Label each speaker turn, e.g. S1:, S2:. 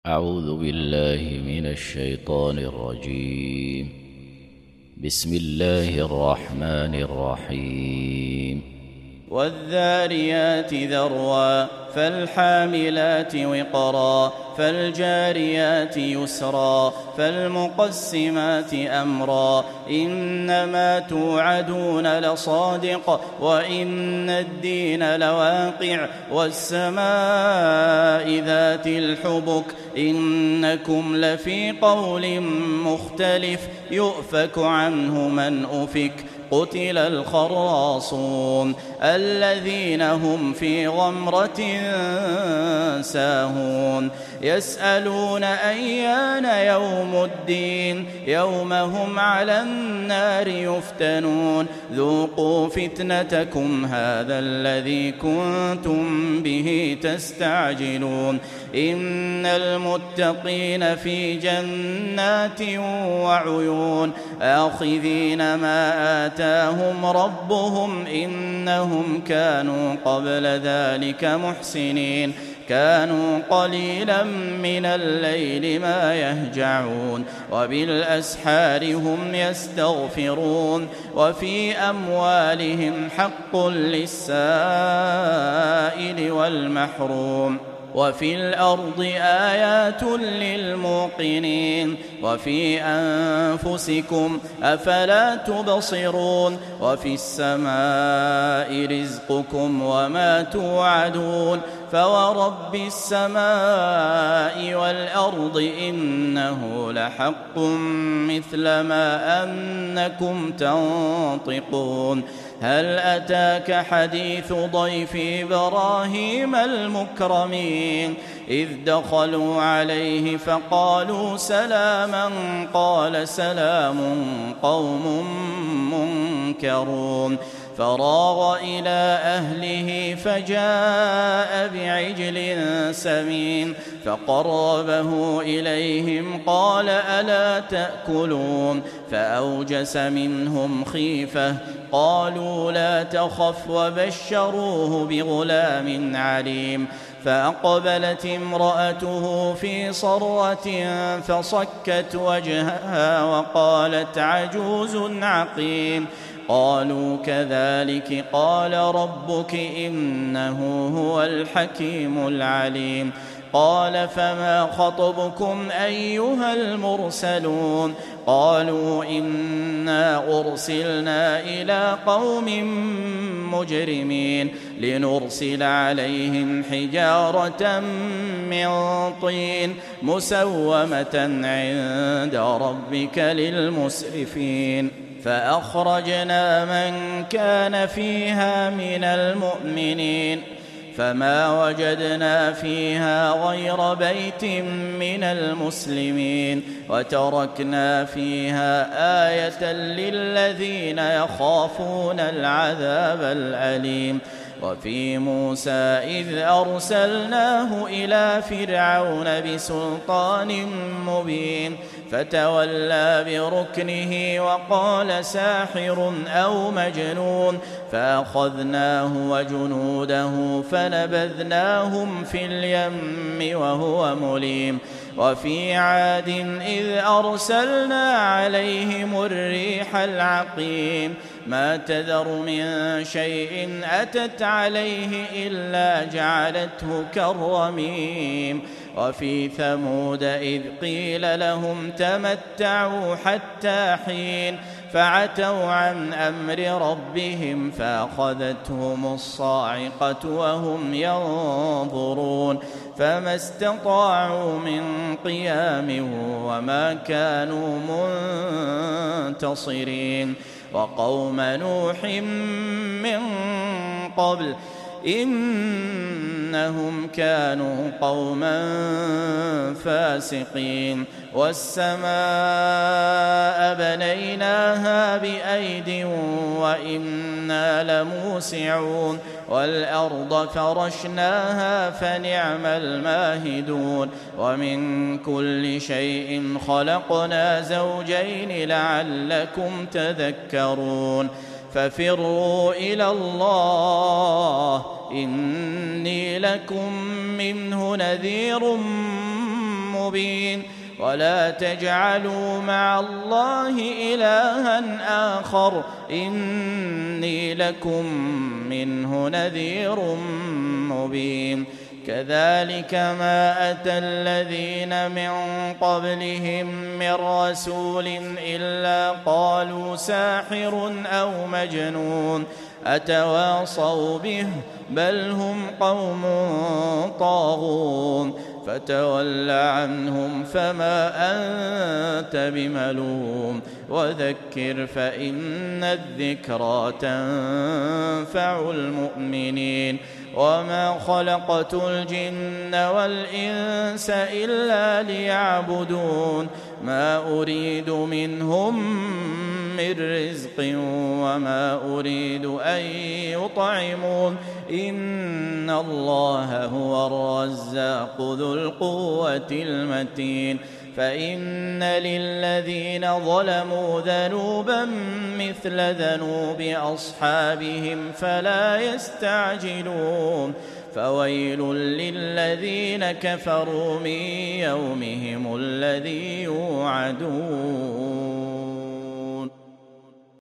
S1: أعوذ بالله من الشيطان الرجيم. بسم الله الرحمن الرحيم.
S2: والذاريات ذروا فالحاملات وقرا فالجاريات يسرا فالمقسمات أمرا إنما توعدون لصادق وإن الدين لواقع والسماء ذات الحبك إنكم لفي قول مختلف يؤفك عنه من أفك قتل الخراصون الذين هم في غمرة ساهون يسألون أيان يوم الدين يوم هم على النار يفتنون ذوقوا فتنتكم هذا الذي كنتم به تستعجلون إن المتقين في جنات وعيون آخذين ما آتاهم ربهم إنهم كانوا قبل ذلك محسنين كانوا قليلا من الليل ما يهجعون وبالأسحار هم يستغفرون وفي أموالهم حق للسائل والمحروم وفي الأرض آيات للموقنين وفي أنفسكم أفلا تبصرون وفي السماء رزقكم وما توعدون فورب السماء والأرض إنه لحق مثل ما أنكم تنطقون هل أتاك حديث ضيف إبراهيم المكرمين إذ دخلوا عليه فقالوا سلاما قال سلام قوم منكرون فراغ إلى أهله فجاء بعجل سمين فقربه إليهم قال ألا تأكلون فأوجس منهم خيفة قالوا لا تخف وبشروه بغلام عليم فأقبلت امرأته في صرة فصكت وجهها وقالت عجوز عقيم قالوا كذلك قال ربك إنه هو الحكيم العليم قال فما خطبكم أيها المرسلون قالوا إنا أرسلنا إلى قوم مجرمين لنرسل عليهم حجارة من طين مسومة عند ربك للمسرفين فأخرجنا من كان فيها من المؤمنين فما وجدنا فيها غير بيت من المسلمين وتركنا فيها آية للذين يخافون العذاب الأليم وفي موسى إذ أرسلناه إلى فرعون بسلطان مبين فتولى بركنه وقال ساحر أو مجنون فأخذناه وجنوده فنبذناهم في اليم وهو مليم وفي عاد إذ أرسلنا عليهم الريح العقيم ما تذر من شيء أتت عليه إلا جعلته كالرميم وفي ثمود إذ قيل لهم تمتعوا حتى حين فعتوا عن أمر ربهم فأخذتهم الصاعقة وهم ينظرون فما استطاعوا من قيام وما كانوا منتصرين وقوم نوح من قبل إنهم كانوا قوما فاسقين والسماء بنيناها بأيد وإنا لموسعون والأرض فرشناها فنعم الماهدون ومن كل شيء خلقنا زوجين لعلكم تذكرون ففروا إلى الله إني لكم منه نذير مبين ولا تجعلوا مع الله إلها آخر إني لكم منه نذير مبين كذلك ما أتى الذين من قبلهم من رسول إلا قالوا ساحر أو مجنون أتواصوا به بل هم قوم طاغون فتول عنهم فما أنت بملوم وذكر فإن الذكرى تنفع المؤمنين وما خلقت الجن والإنس إلا ليعبدون ما أريد منهم من رزق وما أريد أن يطعمون إن الله هو الرزاق ذو القوة المتين فإن للذين ظلموا ذنوبا مثل ذنوب أصحابهم فلا يستعجلون فويل للذين كفروا من يومهم الذي يوعدون